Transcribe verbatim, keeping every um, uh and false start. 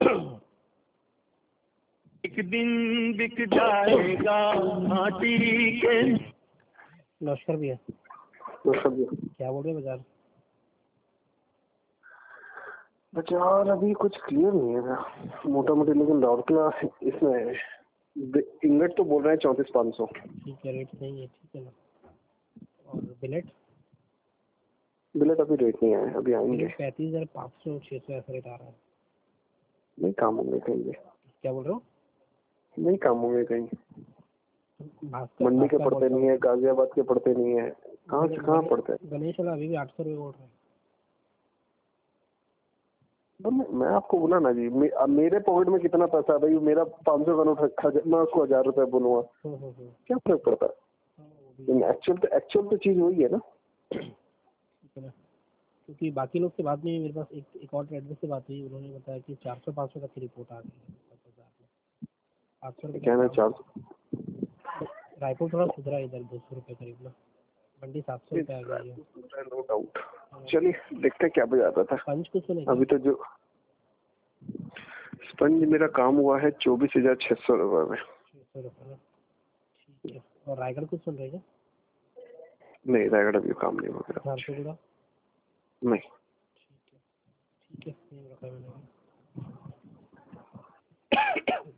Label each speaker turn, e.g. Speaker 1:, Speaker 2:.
Speaker 1: एक दिन बिक जाएगा माटी के।
Speaker 2: नमस्कार भैया।
Speaker 3: नमस्कार भैया।
Speaker 2: क्या बोल रहे हैं बाजार?
Speaker 3: बाजार अभी कुछ क्लियर नहीं है भैया, मोटा मोटी, लेकिन राउरकेला इसमें इंगट तो बोल रहे हैं चौंतीस पाँच सौ।
Speaker 2: ठीक है, रेट नहीं है, ठीक है ना। और बिलेट?
Speaker 3: बिलेट अभी रेट नहीं आए, अभी आएंगे।
Speaker 2: पैंतीस हजार पाँच सौ छः सौ ऐसा रेट आ रहा है।
Speaker 3: नहीं काम होंगे कहीं भी।
Speaker 2: क्या बोल रहे हो?
Speaker 3: नहीं काम होंगे कहीं,
Speaker 2: भास्कर
Speaker 3: मंडी के पड़ते नहीं है, गाजियाबाद के पड़ते नहीं है, कहाँ से कहाँ पड़ते हैं।
Speaker 2: गणेश वाला अभी भी आठ सौ रुपये बोल रहे हैं।
Speaker 3: मैं आपको बोला ना जी, मे, मेरे पॉकेट में कितना पैसा है भाई, मेरा पाँच सौ का नोट मैं उसको हजार रुपए बोलूंगा, क्या फर्क पड़ता है। एक्चुअल तो एक्चुअल तो चीज वही है ना।
Speaker 2: क्योंकि बाकी लोग से बात नहीं, मेरे पास एक एक और ट्रेडर से बात हुई, उन्होंने बताया कि चार सौ पाँच सौ तक की रिपोर्ट आ गई है। पाँच सौ रुपये
Speaker 3: क्या चार सौ
Speaker 2: रायपुर थोड़ा सुधरा इधर, दो सौ रुपये करीब ना। मंडी सात सौ रुपये आ गई है।
Speaker 3: No doubt. चलिए देखते हैं क्या बजा आता था।
Speaker 2: स्पंज कुछ सुने?
Speaker 3: अभी तो जो स्पंज मेरा काम हुआ है चौबीस हजार छह सौ रुपये में।
Speaker 2: छः सौ रुपये ना, ठीक है। और रायगढ़ कुछ सुन रहे हैं?
Speaker 3: नहीं रायगढ़ अभी काम नहीं हुआ।
Speaker 2: झारसुगुड़ा
Speaker 3: नहीं।
Speaker 2: ठीक है, ठीक है, रखा मैंने।